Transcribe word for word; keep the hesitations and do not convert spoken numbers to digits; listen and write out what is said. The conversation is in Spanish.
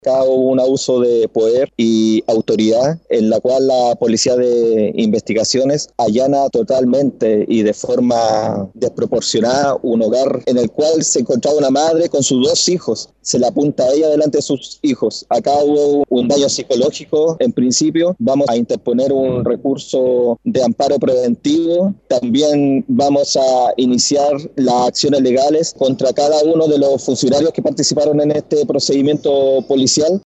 Acá hubo un abuso de poder y autoridad en la cual la Policía de Investigaciones allana totalmente y de forma desproporcionada un hogar en el cual se encontraba una madre con sus dos hijos. Se le apunta a ella delante de sus hijos. Acá hubo un daño psicológico en principio. Vamos a interponer un recurso de amparo preventivo. También vamos a iniciar las acciones legales contra cada uno de los funcionarios que participaron en este procedimiento policial.